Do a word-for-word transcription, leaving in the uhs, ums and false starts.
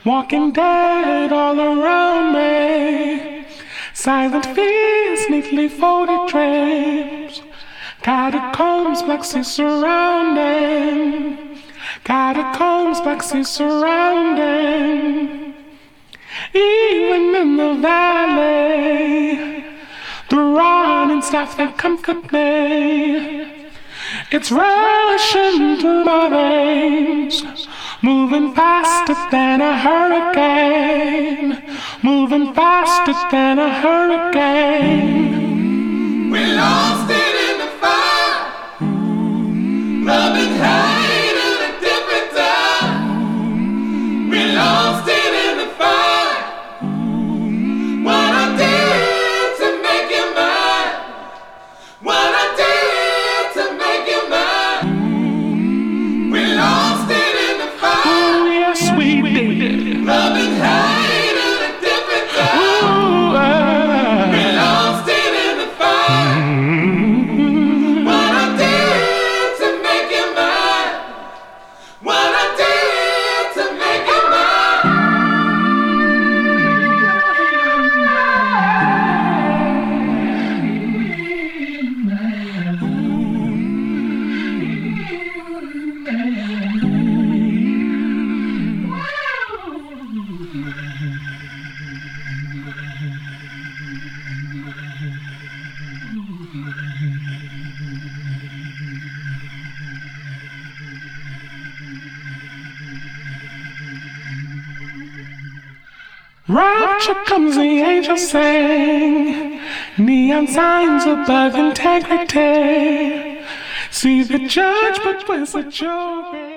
Walking dead all around me. Silent fears, neatly folded dreams. Catacombs, black sea surrounding. Catacombs, black sea surrounding. Even in the valley, the running stuff that comfort me. It's rushing through my veins, moving faster than a hurricane, moving faster than a hurricane. We lost it in the fire, love and hate in a different time. We lost it in the fire, what I did to make you mine, what I did to make you mine. We lost it in the fire, oh yes we did. love and hate in a different time. Ooh, uh, We lost it in the fire, what I did to make you mine, what I did to make you mine. Rapture comes, the angels sing, neon signs above integrity. See the judge, but where's the jury?